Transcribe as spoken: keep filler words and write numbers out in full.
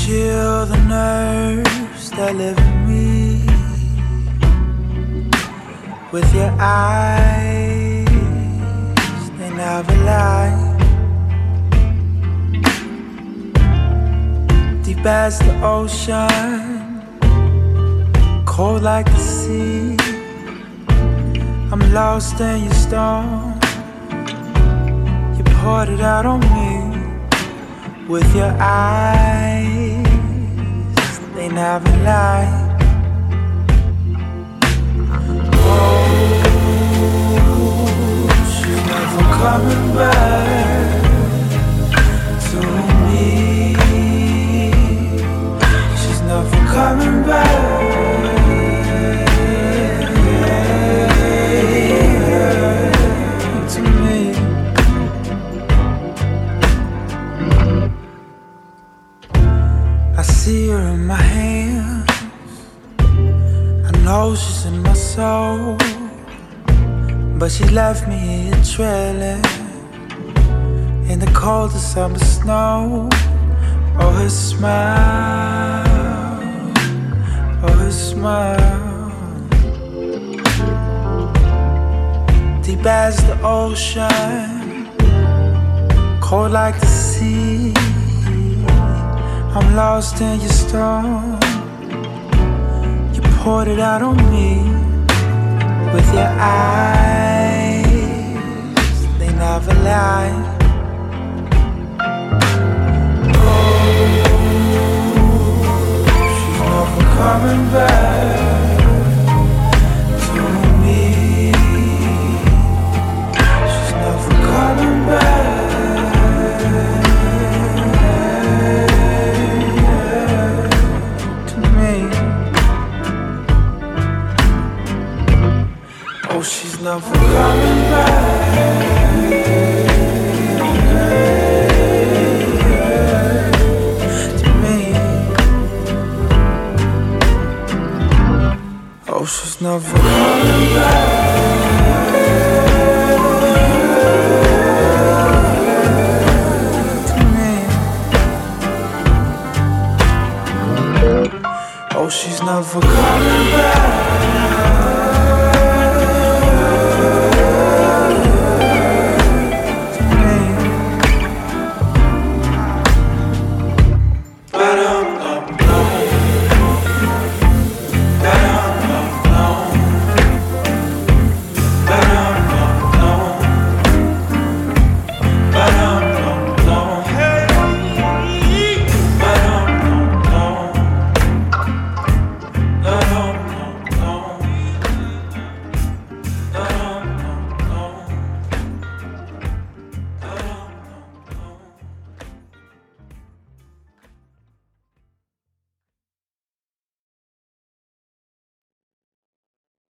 kill the nerves that live in me. With your eyes, they never lie. Deep as the ocean, cold like the sea. I'm lost in your storm. You poured it out on me. With your eyes, they never lie. Oh, she's never coming back to me. She's never coming back to me. I see her in my hands. I know she's in my soul, but she left me here trailing in the cold December snow. Oh, her smile, oh, her smile. Deep as the ocean, cold like the sea. I'm lost in your storm. You poured it out on me. With your eyes, they never lie. Oh, she's never coming back to me. She's never coming back. Oh, she's never coming back to me. Oh, she's never coming back to me. Oh, she's never coming back.